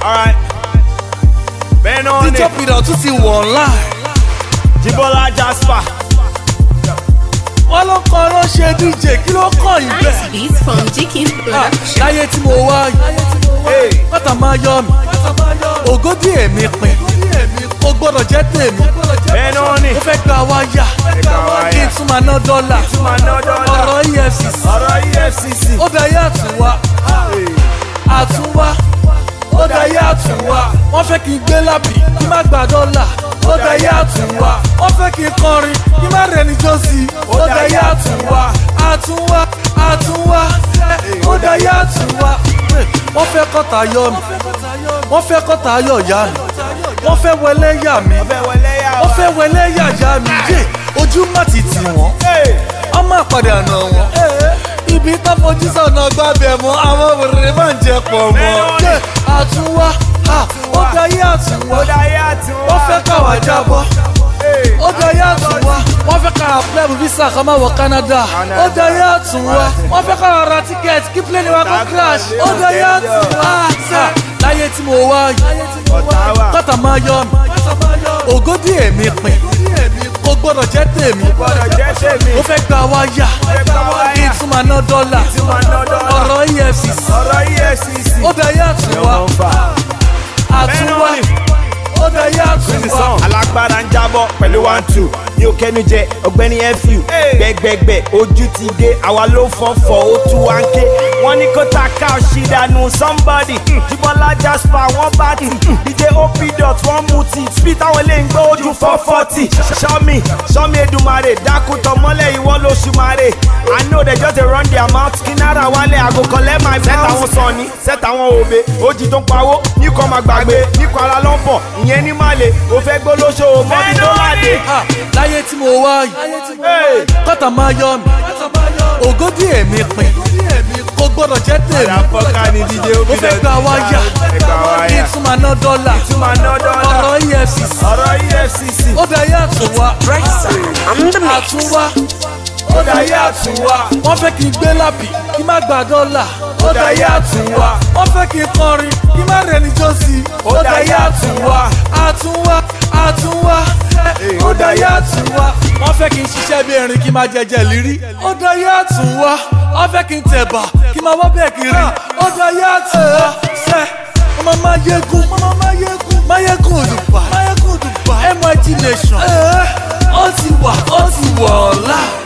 Alright. Bẹ́ẹ̀ náà ni. Títọ́ pìdà tún ti wọ̀ online. Jíbọ́lá Jasper. Wọ́n ló kọ́ ló ṣe DJ kí ló kàn yín bẹ́ẹ̀. Nice beats from Jikin's production. Láyé tí mo wá yìí, bàtà máa yọ mi, ògódì èmi pin, ó gbọ́dọ̀ jẹ́ tèmi. Bẹ́ẹ̀ náà ni. Mo fẹ́ gba wáyà, kí n tún máa ná dọ́là. Ọ̀rọ̀ EFCC, Ọ̀rọ̀ EFCC. ó dayé àtúnwá, àtúnwá, ó dayé àtúnwá. Wọ́n fẹ́ kí n gbé lábì, kí n má gba dọ́là. Ó dayé àtúnwá, wọ́n fẹ́ kí n kọrin, kí n má rẹni jó sí. Ó dayé àtúnwá, àtúnwá, àtúnwá, ó dayé àtúnwá. Wọ́n fẹ́ kọ́ta yọ mi, wọ́n fẹ́ kọ́ta yọ ìyá mi, wọ́n fẹ́ wẹlé yà mí, wọ́n fẹ́ wẹlé yàyà mi. Yé ojú má ti tì wọ́n, ọmọ àpàdé àná wọn. Ibi tó fojú sọ̀nà gbàbẹ̀ mọ́, àwọn òrèrè máa ń jẹ pọ̀ mọ́. Yé àtúnwá, ó dayé àtúnwá, wọ́n fẹ́ káwá jábọ́. Ó dayé àtúnwá, wọ́n fẹ́ káwá plẹ́bù visa ká máa wọ Canada. Ó dayé àtúnwá, wọ́n fẹ́ káwá ra tíkẹ́ẹ̀tì kí pléènì wa kó crash. Ó dayé àtúnwá, láyé tí mo wá yìí, kọ́tà máa yọ mi, ògódì èmi pin, kò gbọ́dọ̀ jẹ́ tèmi. Mo fẹ́ gba wáyà, kí n tún máa ná dọ́là. Ọ̀rọ̀ EFCC, ó dayé àtúnwá, àtúnwá, ó dayé àtúnwá. Alágbára ń jábọ̀ pẹ̀lú 1-2 ní òkènu jẹ ọ̀gbẹ́ni FU gbẹgbẹgbẹ ojú ti dé àwa ló fọ́fọ́ ó tú wá ń ké wọ́n ní kó ta ká ṣìdánù somebody Jíbọ́lá Jasper wọ́n bá tì DJ OP dot wọ́n mú ti speed táwọn ilé ń gbé ojú 440 sọ́mi Èdùmàrè dákútọ̀ mọ́lẹ̀ ìwọ lóṣù màrè I know they just dey run their mouth kí náírà wálé àgò collect my set àwọn sọ̀ni set àwọn òbe ojì tó ń pawó níkọ̀ máa gbàgbé níkọ̀ ara lọ́pọ̀ ìyẹn ní màlè ó fẹ́ gbólóṣòwò mọ́bí tó láde. Láyé tí mo wá yìí, kọ́tà máa yọ mi, ògódì èmi pin, kò gbọ́dọ̀ jẹ́ tèmi. Mo fẹ́ gba wáyà, kí n tún máa ná dọ́là. Ọ̀rọ̀ EFCC, ó dayé àtúnwá, àtúnwá, ó dayé àtúnwá. Wọ́n fẹ́ kí n gbé lábì, kí n má gba dọ́là. Ó dayé àtúnwá, wọ́n fẹ́ kí n kọrin, kí n má rẹni jó sí. Ó dayé àtúnwá, àtúnwá, àtúnwá, ó dayé àtúnwá. Wọ́n fẹ́ kí n ṣiṣẹ́ bí erin, kí n máa jẹjẹ lírí. Ó dayé àtúnwá, wọ́n fẹ́ kí n tẹ̀bà, kí n máa wọ́ bẹ́ẹ̀ kiri. Ó dayé àtúnwá, sẹ́ ọmọ Máyégún, Máyégún Òdùpá, MIT Nation. Ó ti wà ọ̀la.